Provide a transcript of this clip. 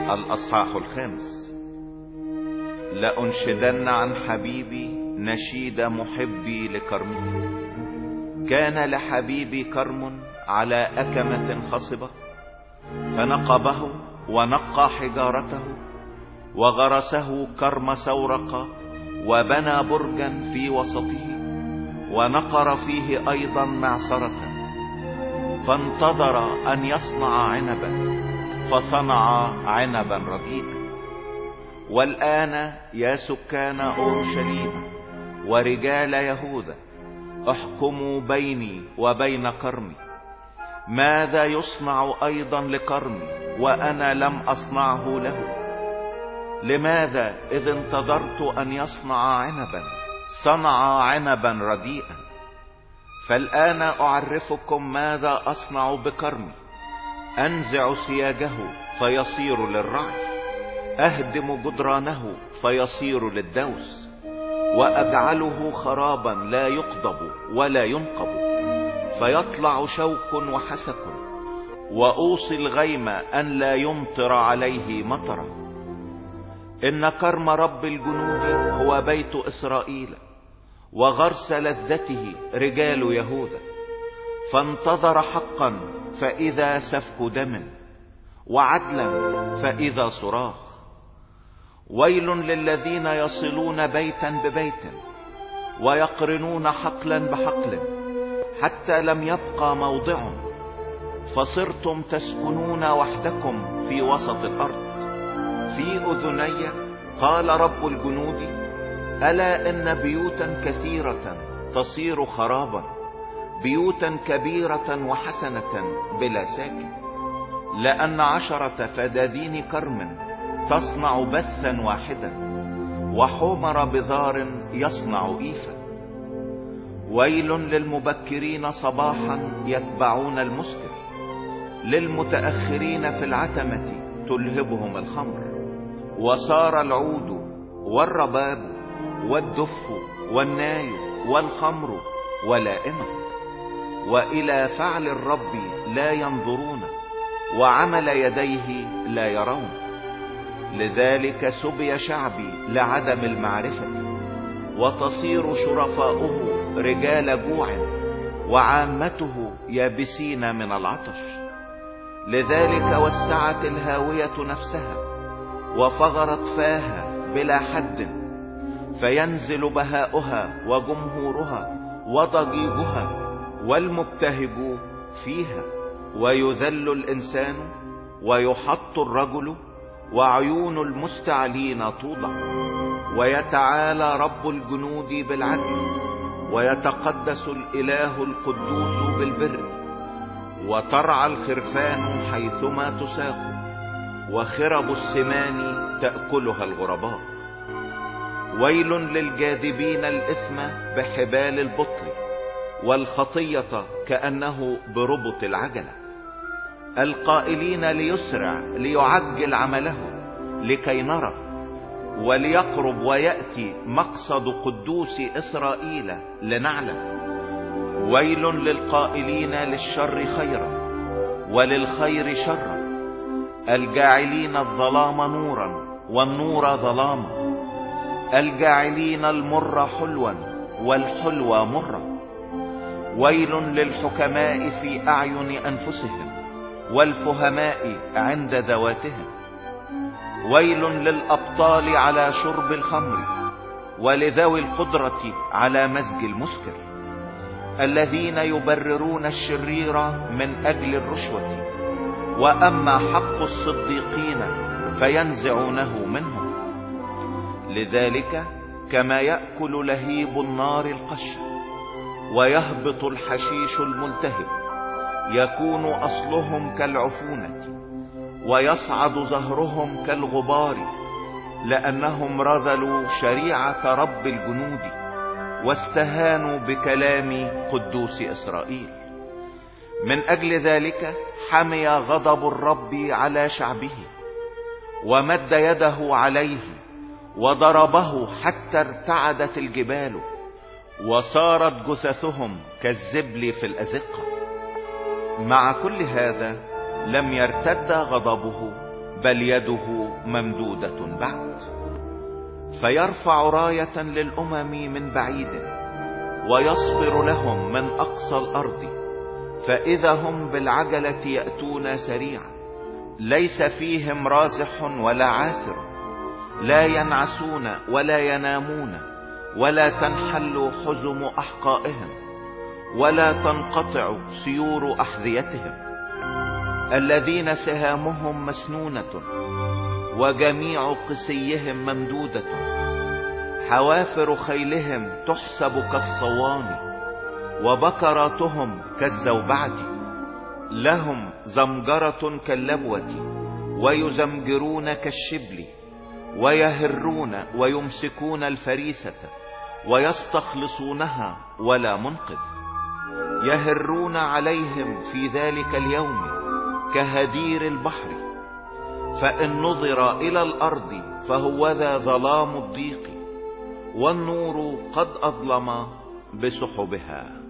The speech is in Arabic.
الأصحاح 5. لأنشدن عن حبيبي نشيد محبي لكرمه. كان لحبيبي كرم على أكمة خصبة، فنقبه ونقى حجارته وغرسه كرم سورق، وبنى برجا في وسطه ونقر فيه أيضا معصرة. فانتظر أن يصنع عنبا، فصنع عنبا رديئا. والآن يا سكان أورشليم ورجال يهوذا، احكموا بيني وبين كرمي. ماذا يصنع أيضا لكرمي وأنا لم أصنعه له؟ لماذا إذ انتظرت أن يصنع عنبا صنع عنبا رديئا؟ فالآن أعرفكم ماذا أصنع بكرمي. أنزع سياجه فيصير للرعي، أهدم جدرانه فيصير للدوس، وأجعله خرابا لا يقضب ولا ينقب، فيطلع شوك وحسك، وأوصي الغيم أن لا يمطر عليه مطرا. إن كرم رب الجنود هو بيت إسرائيل، وغرس لذته رجال يهوذا. فانتظر حقا فإذا سفك دم، وعدلا فإذا صراخ. ويل للذين يصلون بيتا ببيت ويقرنون حقلا بحقل، حتى لم يبقى موضع، فصرتم تسكنون وحدكم في وسط الأرض. في أذني قال رب الجنود: ألا إن بيوتا كثيرة تصير خرابا، بيوتا كبيرة وحسنة بلا ساكن. لأن 10 فدادين كرم تصنع بثا واحدا، وحمر بذار يصنع إيفا. ويل للمبكرين صباحا يتبعون المسكر، للمتأخرين في العتمة تلهبهم الخمر. وصار العود والرباب والدف والناي والخمر ولائمة، وإلى فعل الرب لا ينظرون، وعمل يديه لا يرون. لذلك سبي شعبي لعدم المعرفة، وتصير شرفاؤه رجال جوع، وعامته يابسين من العطش. لذلك وسعت الهاوية نفسها، وفغرت فاها بلا حد، فينزل بهاؤها وجمهورها وضجيجها والمبتهج فيها. ويذل الإنسان ويحط الرجل، وعيون المستعلين توضع. ويتعالى رب الجنود بالعدل، ويتقدس الإله القدوس بالبر. وترعى الخرفان حيثما تساق، وخرب السمان تأكلها الغرباء. ويل للجاذبين الإثم بحبال البطل، والخطية كأنه بربط العجلة، القائلين ليسرع ليعجل عمله لكي نرى، وليقرب ويأتي مقصد قدوس إسرائيل لنعلم. ويل للقائلين للشر خيرا وللخير شرا، الجاعلين الظلام نورا والنور ظلاما، الجاعلين المر حلوا والحلو مرا. ويل للحكماء في أعين أنفسهم، والفهماء عند ذواتهم. ويل للأبطال على شرب الخمر، ولذوي القدرة على مزج المسكر، الذين يبررون الشرير من أجل الرشوة، وأما حق الصديقين فينزعونه منهم. لذلك كما يأكل لهيب النار القش، ويهبط الحشيش الملتهب، يكون أصلهم كالعفونة، ويصعد زهرهم كالغبار، لأنهم رذلوا شريعة رب الجنود، واستهانوا بكلام قدوس إسرائيل. من أجل ذلك حمي غضب الرب على شعبه، ومد يده عليه، وضربه حتى ارتعدت الجبال، وصارت جثثهم كالزبل في الأزقة. مع كل هذا لم يرتد غضبه بل يده ممدودة بعد. فيرفع راية للأمم من بعيد، ويصفر لهم من أقصى الأرض، فإذا هم بالعجلة يأتون سريعا، ليس فيهم رازح ولا عاثر، لا ينعسون ولا ينامون، ولا تنحل حزم أحقائهم، ولا تنقطع سيور أحذيتهم. الذين سهامهم مسنونة، وجميع قسيهم ممدودة، حوافر خيلهم تحسب كالصوان، وبكراتهم كالزوبعة. لهم زمجرة كاللبوة، ويزمجرون كالشبل، ويهرون ويمسكون الفريسة، ويستخلصونها ولا منقذ. يهرون عليهم في ذلك اليوم كهدير البحر. فإن نظر إلى الأرض فهوذا ظلام الضيق، والنور قد أظلم بسحبها.